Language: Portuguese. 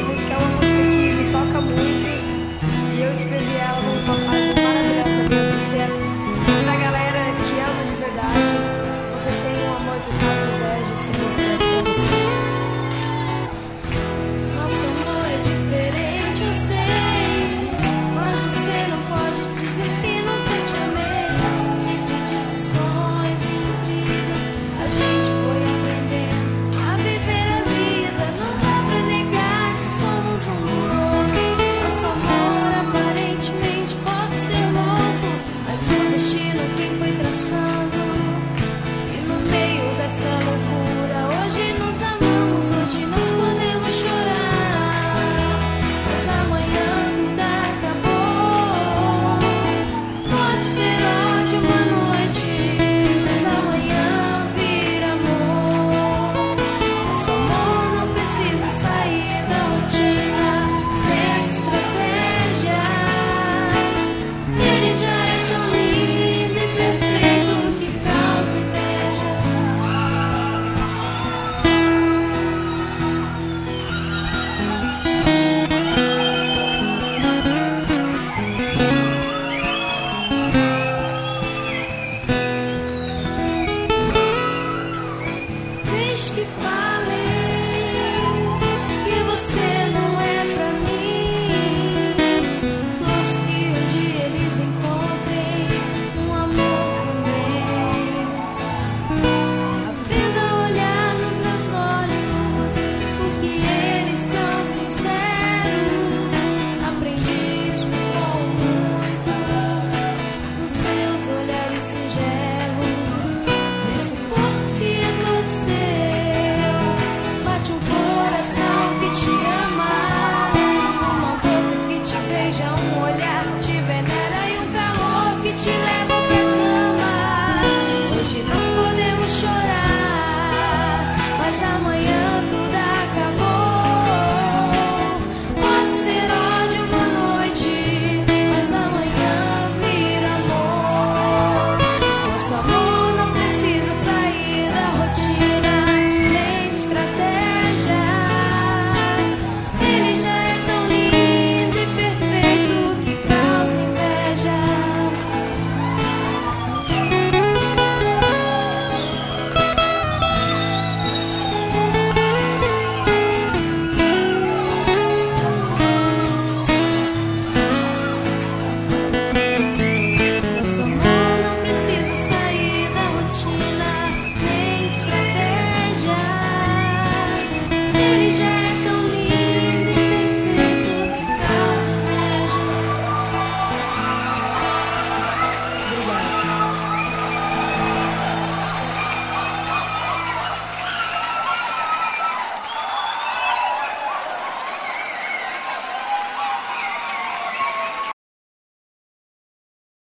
música é uma música que me toca muito e eu escrevi ela numa fase maravilhosa da minha vida. Pra galera que ama de verdade, se você tem um amor que causa inveja, essa música é pra você. Nosso amor é diferente, eu sei, mas você não pode dizer que nunca te amei. Entre discussões e brigas, a gente foi aprendendo a viver a vida. Não dá pra negar que somos um do outro. Nosso amor aparentemente pode ser louco, mas o destino quem foi traçando. E no meio dessa loucura, hoje nos amamos, hoje nós podemos chorar. Mas amanhã tudo acabou. Pode ser ódio uma noite, mas amanhã vira amor. Nosso amor não precisa sair da rotina, nem de estratégia. Ele já é tão lindo e perfeito que causa inveja. Vez que faz